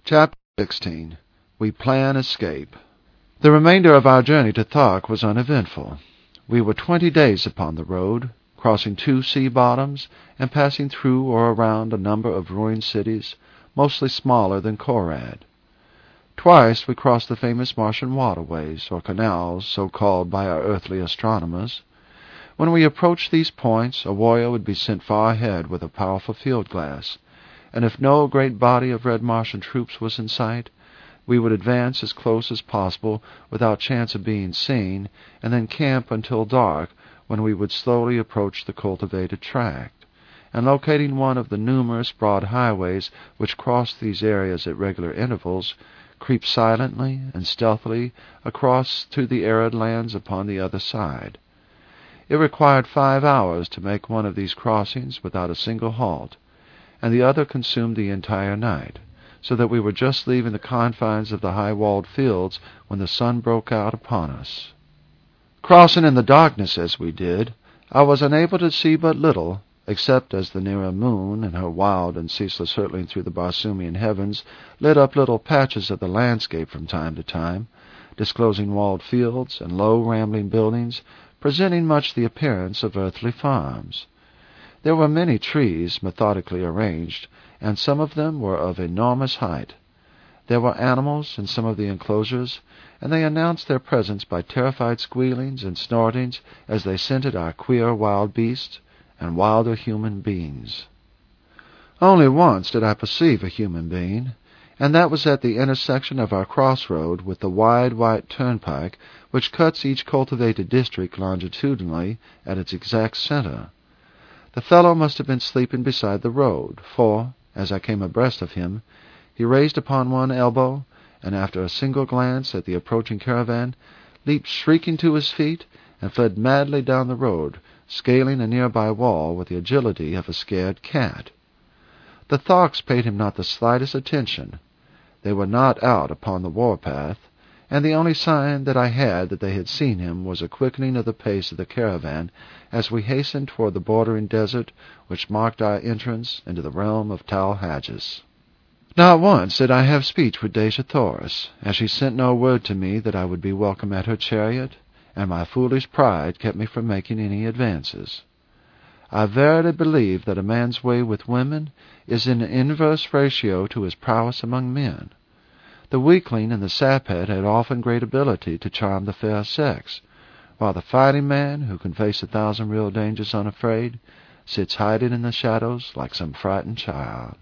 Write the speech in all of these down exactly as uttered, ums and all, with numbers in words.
Chapter sixteen. We Plan Escape. The remainder of our journey to Thark was uneventful. We were twenty days upon the road, crossing two sea bottoms, and passing through or around a number of ruined cities, mostly smaller than Korad. Twice we crossed the famous Martian waterways, or canals, so called by our earthly astronomers. When we approached these points, a warrior would be sent far ahead with a powerful field glass, and if no great body of red Martian troops was in sight, we would advance as close as possible without chance of being seen, and then camp until dark, when we would slowly approach the cultivated tract, and locating one of the numerous broad highways which crossed these areas at regular intervals, creep silently and stealthily across to the arid lands upon the other side. It required five hours to make one of these crossings without a single halt, and the other consumed the entire night, so that we were just leaving the confines of the high-walled fields when the sun broke out upon us. Crossing in the darkness as we did, I was unable to see but little, except as the nearer moon, in her wild and ceaseless hurtling through the Barsoomian heavens, lit up little patches of the landscape from time to time, disclosing walled fields and low rambling buildings, presenting much the appearance of earthly farms. There were many trees methodically arranged, and some of them were of enormous height. There were animals in some of the enclosures, and they announced their presence by terrified squealings and snortings as they scented our queer wild beasts and wilder human beings. Only once did I perceive a human being, and that was at the intersection of our crossroad with the wide white turnpike which cuts each cultivated district longitudinally at its exact center. The fellow must have been sleeping beside the road, for, as I came abreast of him, he raised upon one elbow, and after a single glance at the approaching caravan, leaped shrieking to his feet and fled madly down the road, scaling a nearby wall with the agility of a scared cat. The Tharks paid him not the slightest attention. They were not out upon the war-path, and the only sign that I had that they had seen him was a quickening of the pace of the caravan as we hastened toward the bordering desert which marked our entrance into the realm of Tal Hagis. Not once did I have speech with Dejah Thoris, as she sent no word to me that I would be welcome at her chariot, and my foolish pride kept me from making any advances. I verily believe that a man's way with women is in inverse ratio to his prowess among men. The weakling and the saphead had often great ability to charm the fair sex, while the fighting man, who can face a thousand real dangers unafraid, sits hiding in the shadows like some frightened child.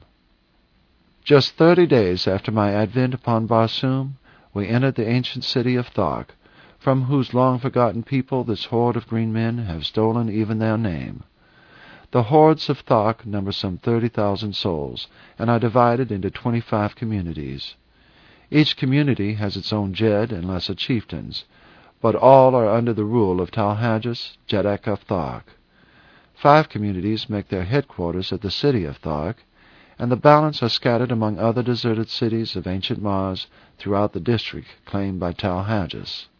Just thirty days after my advent upon Barsoom, we entered the ancient city of Thark, from whose long-forgotten people this horde of green men have stolen even their name. The hordes of Thark number some thirty thousand souls, and are divided into twenty-five communities. Each community has its own Jed and lesser chieftains, but all are under the rule of Tal Hagis, Jeddak of Thark. Five communities make their headquarters at the city of Thark, and the balance are scattered among other deserted cities of ancient Mars throughout the district claimed by Tal Hagis.